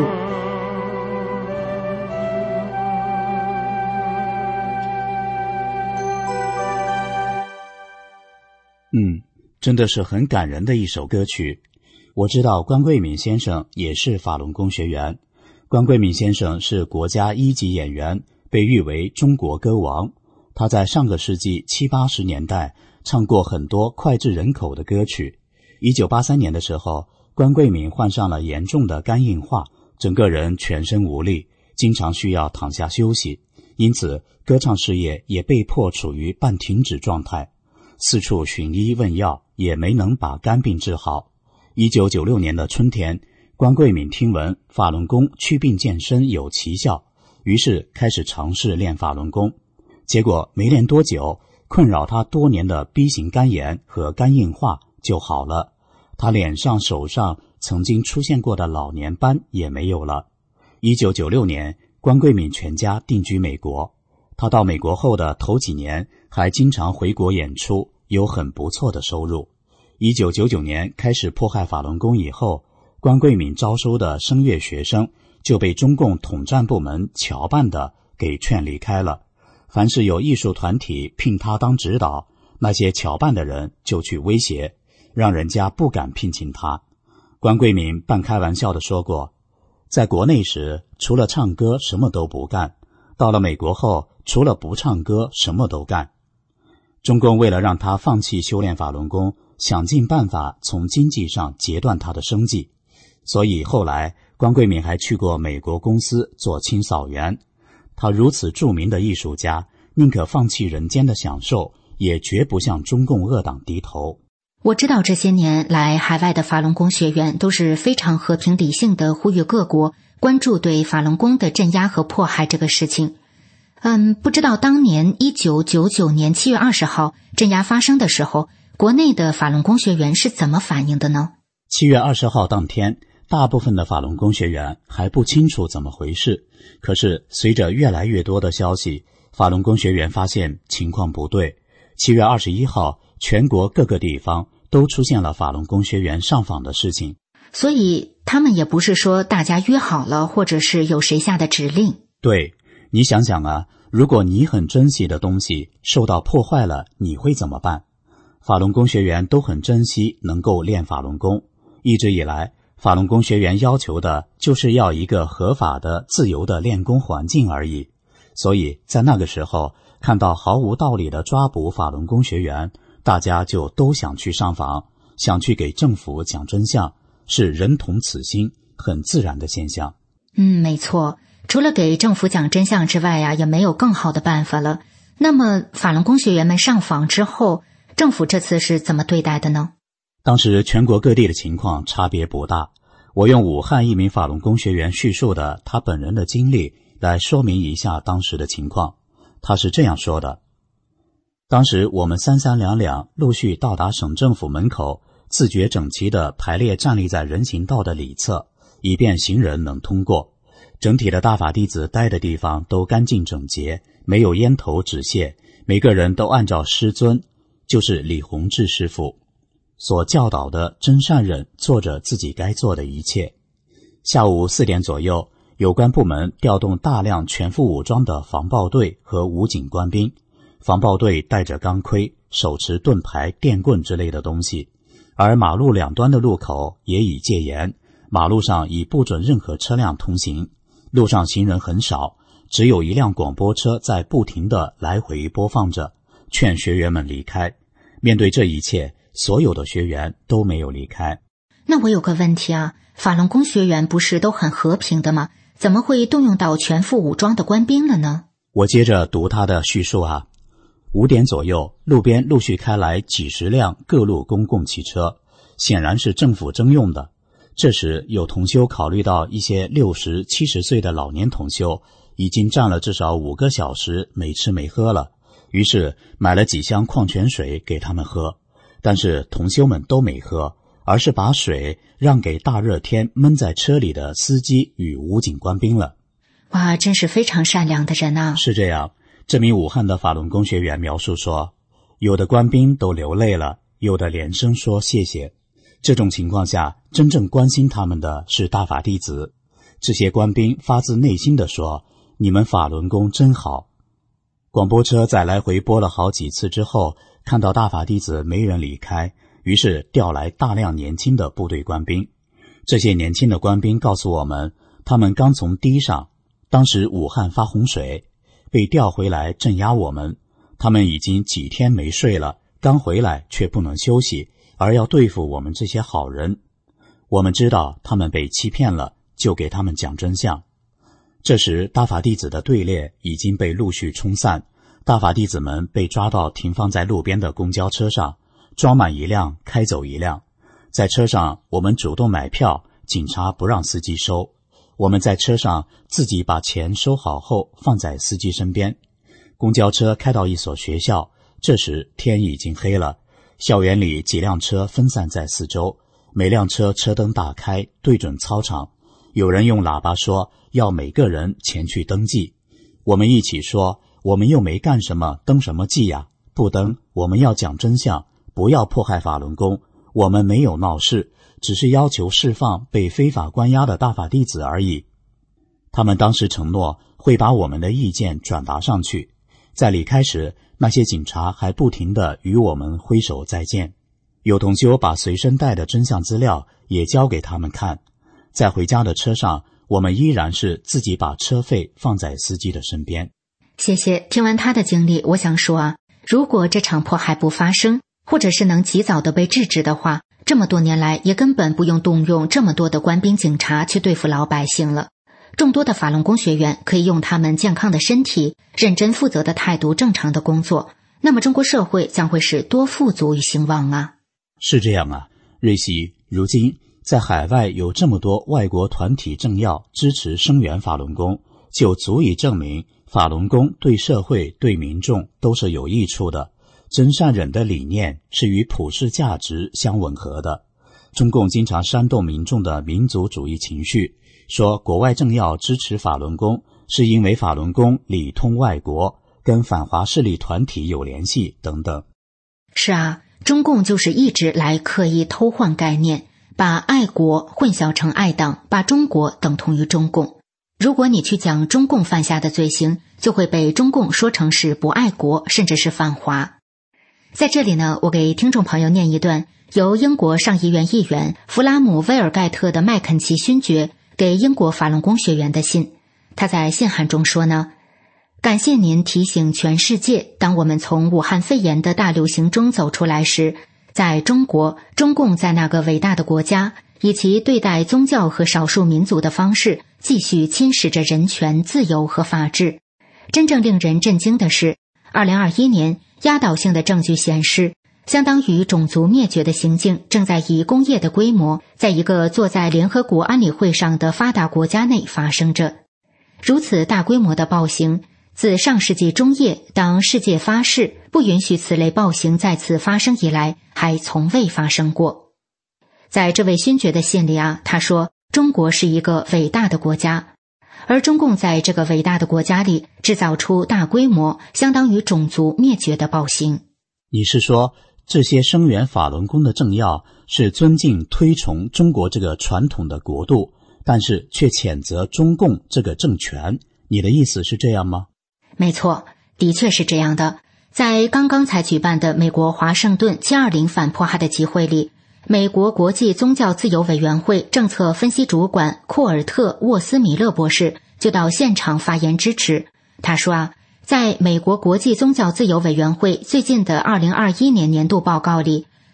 嗯，真的是很感人的一首歌曲。我知道关桂敏先生也是法轮功学员。关桂敏先生是国家一级演员，被誉为中国歌王。他在上个世纪七八十年代唱过很多脍炙人口的歌曲。一九八三年的时候，关桂敏患上了严重的肝硬化，整个人全身无力，经常需要躺下休息，因此歌唱事业也被迫处于半停止状态。四处寻医问药，也没能把肝病治好。一九九六年的春天，关桂敏听闻法轮功祛病健身有奇效，于是开始尝试练法轮功。结果没练多久，困扰他多年的 B 型肝炎和肝硬化就好了，他脸上手上曾经出现过的老年斑也没有了。一九九六年，关桂敏全家定居美国。他到美国后的头几年还经常回国演出，有很不错的收入。一九九九年开始迫害法轮功以后，关桂敏招收的声乐学生就被中共统战部门侨办的给劝离开了。凡是有艺术团体聘他当指导，那些侨办的人就去威胁，让人家不敢聘请他。关桂敏半开玩笑地说过，在国内时除了唱歌什么都不干，到了美国后除了不唱歌什么都干。中共为了让他放弃修炼法轮功，想尽办法从经济上截断他的生计，所以后来关桂敏还去过美国公司做清扫员。他如此著名的艺术家，宁可放弃人间的享受，也绝不向中共恶党低头。 我知道这些年来海外的法轮功学员都是非常和平理性的，呼吁各国关注对法轮功的镇压和迫害这个事情。嗯，不知道当年一九九九年七月二十号镇压发生的时候，国内的法轮功学员是怎么反应的呢？ 七月二十号当天，大部分的法轮功学员还不清楚怎么回事，可是随着越来越多的消息，法轮功学员发现情况不对。七月二十一号，全国各个地方都出现了法轮功学员上访的事情。 所以他们也不是说大家约好了，或者是有谁下的指令。 对，你想想啊，如果你很珍惜的东西受到破坏了，你会怎么办？法轮功学员都很珍惜能够练法轮功，一直以来法轮功学员要求的就是要一个合法的自由的练功环境而已。所以在那个时候看到毫无道理的抓捕法轮功学员，大家就都想去上访，想去给政府讲真相，是人同此心，很自然的现象。 嗯，没错，除了给政府讲真相之外呀、啊，也没有更好的办法了。那么法轮功学员们上访之后，政府这次是怎么对待的呢？ 当时全国各地的情况差别不大，我用武汉一名法轮功学员叙述的他本人的经历来说明一下当时的情况。他是这样说的：当时我们三三两两陆续到达省政府门口，自觉整齐地排列站立在人行道的里侧，以便行人能通过。整体的大法弟子待的地方都干净整洁，没有烟头纸屑，每个人都按照师尊，就是李洪志师傅所教导的真善忍，做着自己该做的一切。下午四点左右，有关部门调动大量全副武装的防暴队和武警官兵，防暴队带着钢盔，手持盾牌、电棍之类的东西，而马路两端的路口也已戒严，马路上已不准任何车辆通行，路上行人很少，只有一辆广播车在不停地来回播放着，劝学员们离开。面对这一切， 所有的学员都没有离开。 那我有个问题啊，法轮功学员不是都很和平的吗？怎么会动用到全副武装的官兵了呢？ 我接着读他的叙述啊。五点左右，路边陆续开来几十辆各路公共汽车，显然是政府征用的。这时有同修考虑到一些六十、七十岁的老年同修已经站了至少五个小时没吃没喝了，于是买了几箱矿泉水给他们喝。但是同修们都没喝，而是把水让给大热天闷在车里的司机与武警官兵了。 哇，真是非常善良的人啊！ 是这样，这名武汉的法轮功学员描述说，有的官兵都流泪了，有的连声说谢谢。这种情况下，真正关心他们的是大法弟子。这些官兵发自内心地说，你们法轮功真好。广播车在来回播了好几次之后，看到大法弟子没人离开，于是调来大量年轻的部队官兵。这些年轻的官兵告诉我们，他们刚从堤上，当时武汉发洪水，被调回来镇压我们。他们已经几天没睡了，刚回来却不能休息，而要对付我们这些好人。我们知道他们被欺骗了，就给他们讲真相。这时大法弟子的队列已经被陆续冲散，大法弟子们被抓到停放在路边的公交车上，装满一辆开走一辆。在车上我们主动买票，警察不让司机收。我们在车上自己把钱收好后放在司机身边。公交车开到一所学校，这时天已经黑了，校园里几辆车分散在四周，每辆车车灯大开，对准操场。有人用喇叭说要每个人前去登记。我们一起说，我们又没干什么，登什么记呀？不登，我们要讲真相，不要迫害法轮功。我们没有闹事，只是要求释放被非法关押的大法弟子而已。他们当时承诺会把我们的意见转达上去。在离开时，那些警察还不停地与我们挥手再见。有同修把随身带的真相资料也交给他们看。在回家的车上，我们依然是自己把车费放在司机的身边。 谢谢。听完他的经历，我想说啊，如果这场迫害不发生，或者是能及早的被制止的话，这么多年来也根本不用动用这么多的官兵警察去对付老百姓了。众多的法轮功学员可以用他们健康的身体、认真负责的态度正常的工作，那么中国社会将会是多富足与兴旺啊！ 是这样啊，瑞希，如今在海外有这么多外国团体政要支持声援法轮功，就足以证明法轮功对社会对民众都是有益处的。真善忍的理念是与普世价值相吻合的。中共经常煽动民众的民族主义情绪，说国外政要支持法轮功是因为法轮功里通外国，跟反华势力团体有联系等等。 是啊，中共就是一直来刻意偷换概念，把爱国混淆成爱党，把中国等同于中共。如果你去讲中共犯下的罪行，就会被中共说成是不爱国，甚至是反华。在这里呢，我给听众朋友念一段由英国上议院议员弗拉姆威尔盖特的麦肯齐勋爵给英国法轮功学员的信。他在信函中说呢，感谢您提醒全世界，当我们从武汉肺炎的大流行中走出来时，在中国，中共在那个伟大的国家以其对待宗教和少数民族的方式继续侵蚀着人权、自由和法治。真正令人震惊的是，二零二一年压倒性的证据显示，相当于种族灭绝的行径正在以工业的规模，在一个坐在联合国安理会上的发达国家内发生着。如此大规模的暴行，自上世纪中叶当世界发誓不允许此类暴行再次发生以来，还从未发生过。在这位勋爵的信里啊，他说中国是一个伟大的国家，而中共在这个伟大的国家里制造出大规模相当于种族灭绝的暴行。 你是说这些声援法轮功的政要是尊敬推崇中国这个传统的国度，但是却谴责中共这个政权，你的意思是这样吗？ 没错，的确是这样的。在刚刚才举办的美国华盛顿七二零反迫害的集会里，美国国际宗教自由委员会政策分析主管库尔特·沃斯米勒博士就到现场发言支持。他说啊，在美国国际宗教自由委员会最近的二零二一年年度报告里，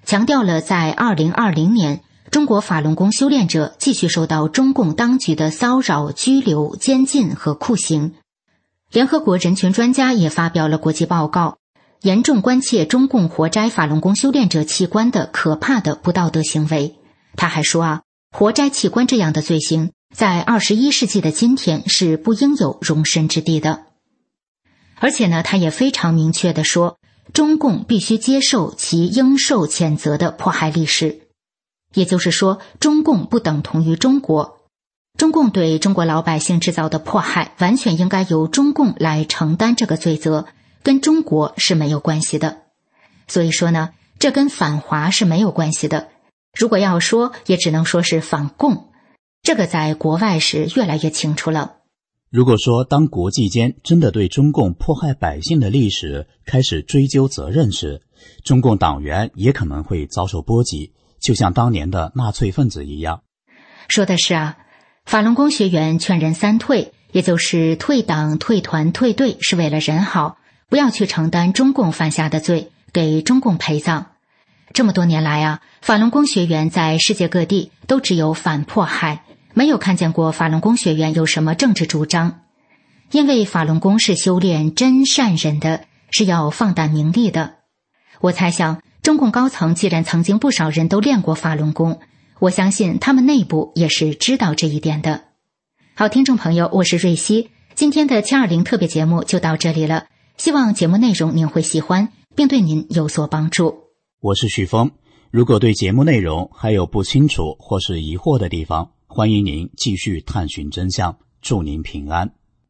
强调了在二零二零年中国法轮功修炼者继续受到中共当局的骚扰、拘留、监禁和酷刑。联合国人权专家也发表了国际报告，严重关切中共活摘法轮功修炼者器官的可怕的不道德行为。他还说啊，活摘器官这样的罪行在二十一世纪的今天是不应有容身之地的。而且呢，他也非常明确地说，中共必须接受其应受谴责的迫害历史。也就是说，中共不等同于中国。中共对中国老百姓制造的迫害，完全应该由中共来承担这个罪责，跟中国是没有关系的。所以说呢，这跟反华是没有关系的。如果要说，也只能说是反共。这个在国外是越来越清楚了。 如果说当国际间真的对中共迫害百姓的历史开始追究责任时，中共党员也可能会遭受波及，就像当年的纳粹分子一样。 说的是啊，法轮功学员劝人三退，也就是退党、退团、退队，是为了人好，不要去承担中共犯下的罪，给中共陪葬。这么多年来啊，法轮功学员在世界各地都只有反迫害，没有看见过法轮功学员有什么政治主张。因为法轮功是修炼真善忍的，是要放胆名利的。我猜想，中共高层既然曾经不少人都练过法轮功，我相信他们内部也是知道这一点的。好，听众朋友，我是瑞希，今天的七二零特别节目就到这里了，希望节目内容您会喜欢，并对您有所帮助。 我是许峰，如果对节目内容还有不清楚或是疑惑的地方，欢迎您继续探寻真相，祝您平安。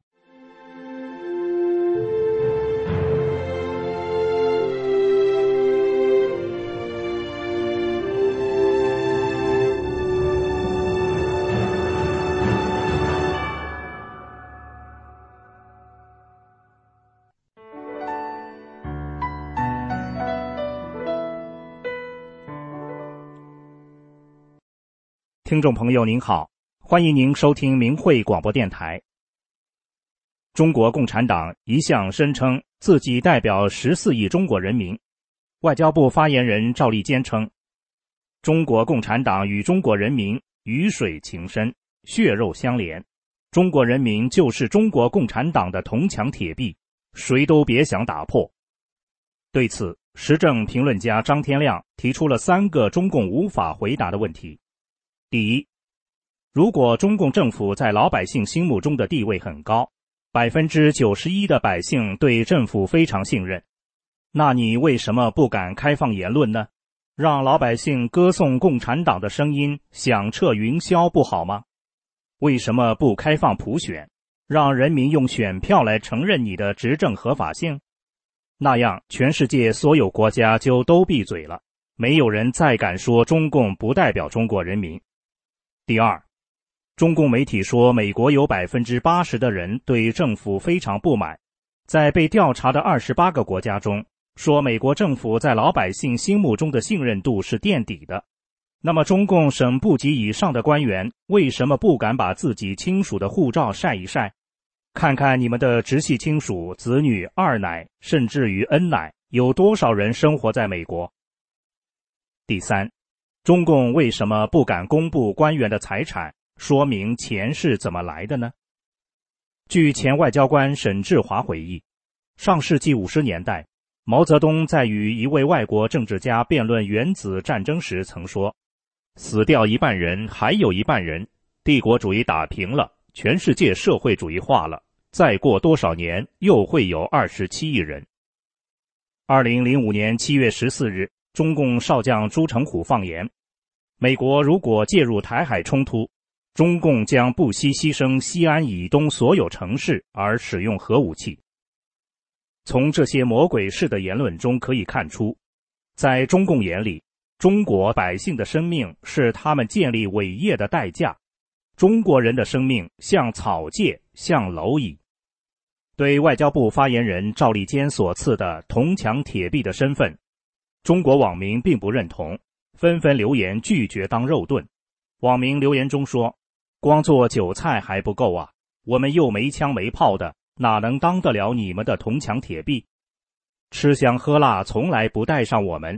听众朋友您好，欢迎您收听明慧广播电台。中国共产党一向声称自己代表十四亿中国人民。外交部发言人赵立坚称，中国共产党与中国人民鱼水情深，血肉相连，中国人民就是中国共产党的铜墙铁壁，谁都别想打破。对此，时政评论家张天亮提出了三个中共无法回答的问题。第一，如果中共政府在老百姓心目中的地位很高，百分之九十一的百姓对政府非常信任，那你为什么不敢开放言论呢？让老百姓歌颂共产党的声音响彻云霄不好吗？为什么不开放普选，让人民用选票来承认你的执政合法性？那样全世界所有国家就都闭嘴了，没有人再敢说中共不代表中国人民。第二，中共媒体说美国有 百分之八十 的人对政府非常不满，在被调查的二十八个国家中，说美国政府在老百姓心目中的信任度是垫底的。那么中共省部级以上的官员为什么不敢把自己亲属的护照晒一晒？看看你们的直系亲属、子女、二奶，甚至于恩奶，有多少人生活在美国？第三，中共为什么不敢公布官员的财产，说明钱是怎么来的呢？据前外交官沈志华回忆，上世纪五十年代，毛泽东在与一位外国政治家辩论原子战争时曾说，死掉一半人，还有一半人，帝国主义打平了，全世界社会主义化了，再过多少年又会有二十七亿人。二零零五年七月十四日，中共少将朱成虎放言，美国如果介入台海冲突，中共将不惜牺牲西安以东所有城市而使用核武器。从这些魔鬼式的言论中可以看出，在中共眼里，中国百姓的生命是他们建立伟业的代价，中国人的生命像草芥，像蝼蚁。对外交部发言人赵立坚所赐的铜墙铁壁的身份，中国网民并不认同，纷纷留言拒绝当肉盾。网民留言中说，光做韭菜还不够啊，我们又没枪没炮的，哪能当得了你们的铜墙铁壁？吃香喝辣从来不带上我们，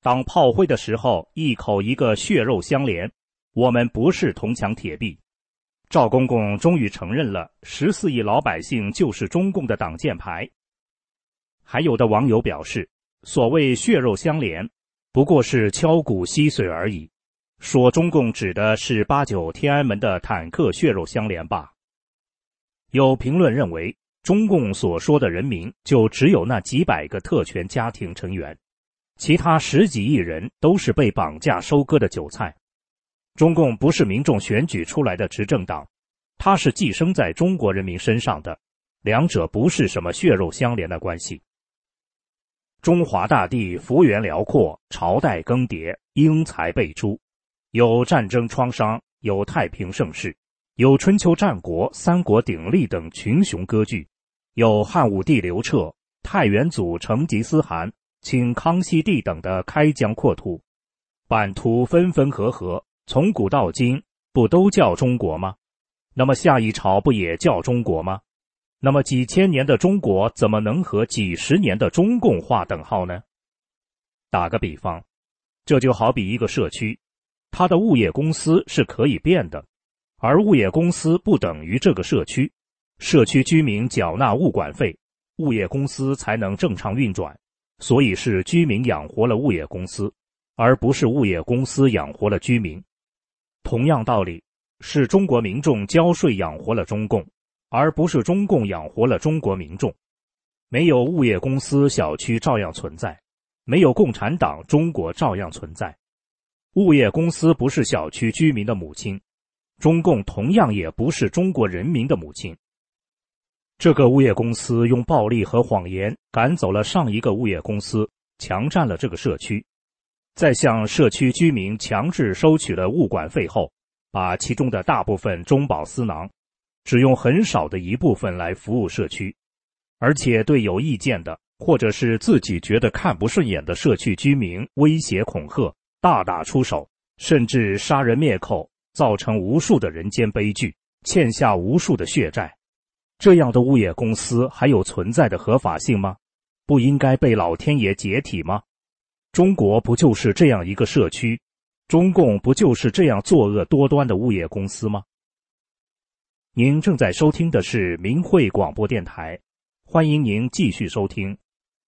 当炮灰的时候，一口一个血肉相连，我们不是铜墙铁壁。赵公公终于承认了十四亿老百姓就是中共的挡箭牌。还有的网友表示，所谓血肉相连，不过是敲骨吸髓而已，说中共指的是八九天安门的坦克血肉相连吧。有评论认为，中共所说的人民就只有那几百个特权家庭成员，其他十几亿人都是被绑架收割的韭菜。中共不是民众选举出来的执政党，它是寄生在中国人民身上的，两者不是什么血肉相连的关系。中华大地幅员辽阔，朝代更迭，英才辈出，有战争创伤，有太平盛世，有春秋战国、三国鼎立等群雄割据，有汉武帝刘彻、太原祖成吉思汗、清康熙帝等的开疆扩土，版图分分合合，从古到今不都叫中国吗？那么下一朝不也叫中国吗？那么几千年的中国怎么能和几十年的中共划等号呢？打个比方，这就好比一个社区，它的物业公司是可以变的，而物业公司不等于这个社区，社区居民缴纳物管费，物业公司才能正常运转，所以是居民养活了物业公司，而不是物业公司养活了居民。同样道理，是中国民众交税养活了中共，而不是中共养活了中国民众。没有物业公司，小区照样存在；没有共产党，中国照样存在。物业公司不是小区居民的母亲，中共同样也不是中国人民的母亲。这个物业公司用暴力和谎言赶走了上一个物业公司，强占了这个社区，再向社区居民强制收取了物管费后，把其中的大部分中饱私囊，只用很少的一部分来服务社区，而且对有意见的或者是自己觉得看不顺眼的社区居民威胁恐吓，大打出手，甚至杀人灭口，造成无数的人间悲剧，欠下无数的血债。这样的物业公司还有存在的合法性吗？不应该被老天爷解体吗？中国不就是这样一个社区？中共不就是这样作恶多端的物业公司吗？您正在收听的是明慧广播电台，欢迎您继续收听。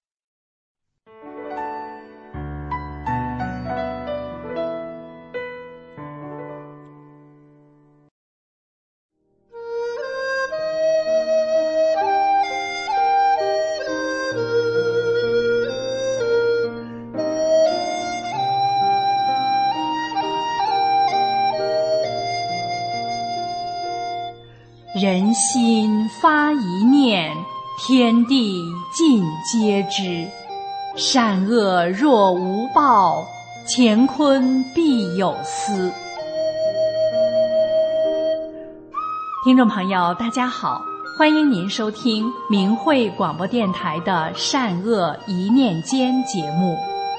人心发一念，天地尽皆知。善恶若无报，乾坤必有私。听众朋友大家好，欢迎您收听明慧广播电台的善恶一念间节目。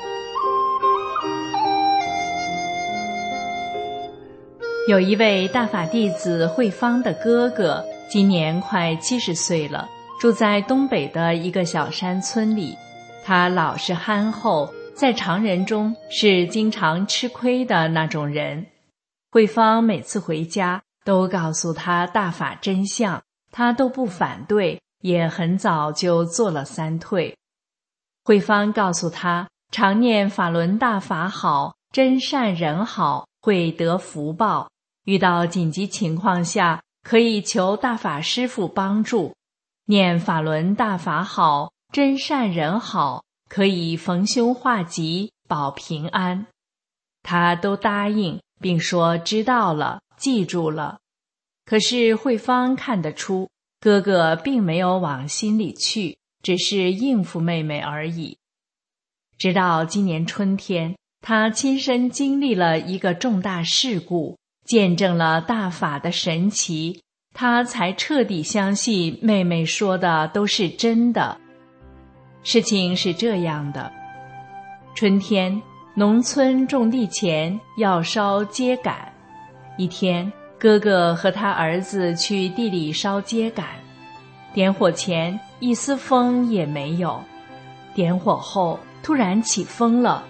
有一位大法弟子慧芳的哥哥，今年快七十岁了，住在东北的一个小山村里。他老实憨厚，在常人中是经常吃亏的那种人。慧芳每次回家都告诉他大法真相，他都不反对，也很早就做了三退。慧芳告诉他，常念法轮大法好，真善人好，会得福报，遇到紧急情况下可以求大法师父帮助，念法轮大法好，真善人好，可以逢凶化吉，保平安。他都答应，并说知道了，记住了。可是慧芳看得出，哥哥并没有往心里去，只是应付妹妹而已。直到今年春天，他亲身经历了一个重大事故，见证了大法的神奇，他才彻底相信妹妹说的都是真的。事情是这样的，春天农村种地前要烧秸秆，一天哥哥和他儿子去地里烧秸秆，点火前一丝风也没有，点火后突然起风了，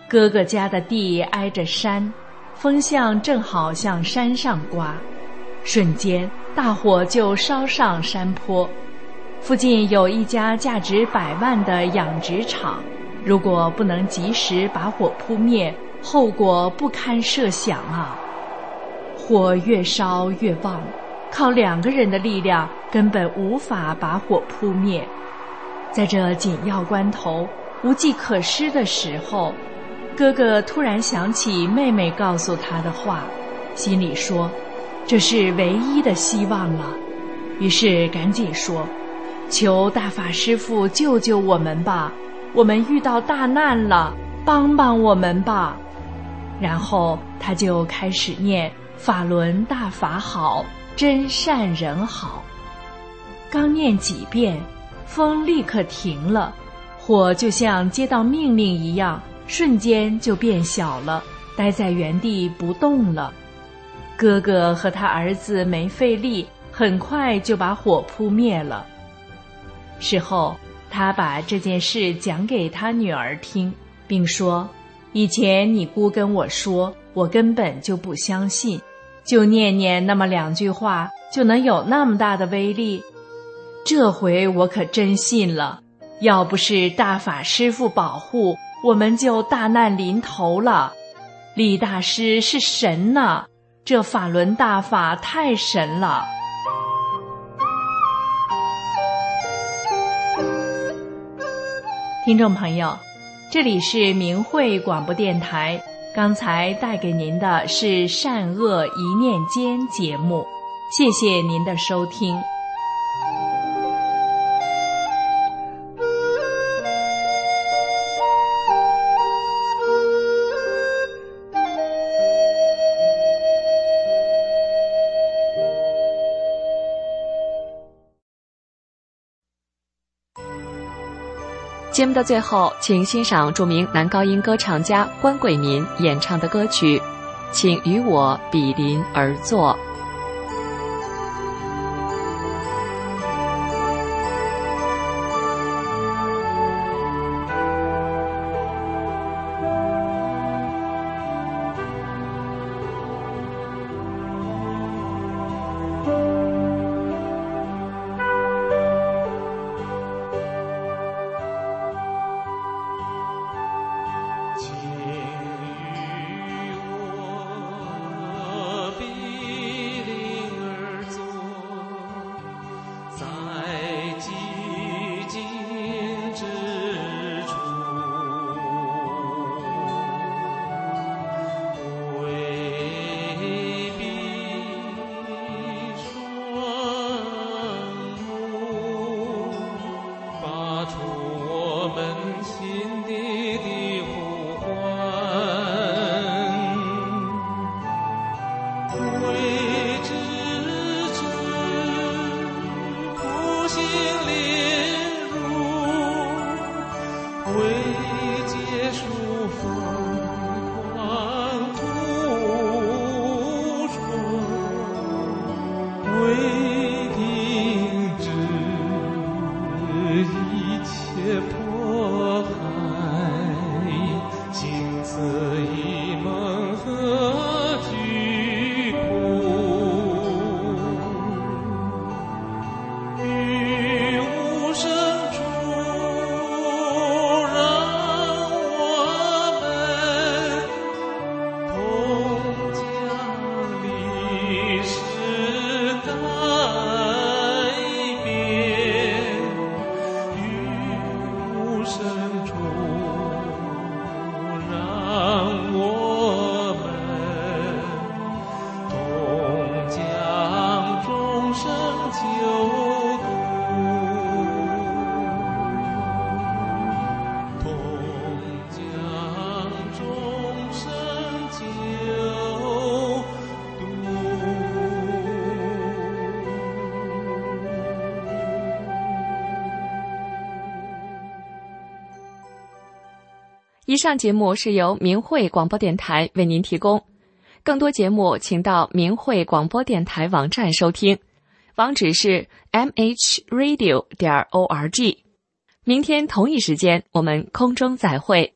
哥哥家的地挨着山，风向正好向山上刮，瞬间大火就烧上山坡。附近有一家价值百万的养殖场，如果不能及时把火扑灭，后果不堪设想啊！火越烧越旺，靠两个人的力量根本无法把火扑灭。在这紧要关头，无计可施的时候，哥哥突然想起妹妹告诉他的话，心里说：“这是唯一的希望了。”于是赶紧说：“求大法师父救救我们吧！我们遇到大难了，帮帮我们吧！”然后他就开始念法轮大法好，真善人好。刚念几遍，风立刻停了，火就像接到命令一样，瞬间就变小了，待在原地不动了。哥哥和他儿子没费力，很快就把火扑灭了。事后他把这件事讲给他女儿听，并说：“以前你姑跟我说，我根本就不相信，就念念那么两句话，就能有那么大的威力。这回我可真信了，要不是大法师父保护，我们就大难临头了。李大师是神呐，这法轮大法太神了。”听众朋友，这里是明慧广播电台，刚才带给您的是善恶一念间节目，谢谢您的收听。 节目的最后，请欣赏著名男高音歌唱家关贵民演唱的歌曲《请与我比邻而坐》。以上节目是由明慧广播电台为您提供，更多节目请到明慧广播电台网站收听，网址是 m h radio 点 org。明天同一时间我们空中再会。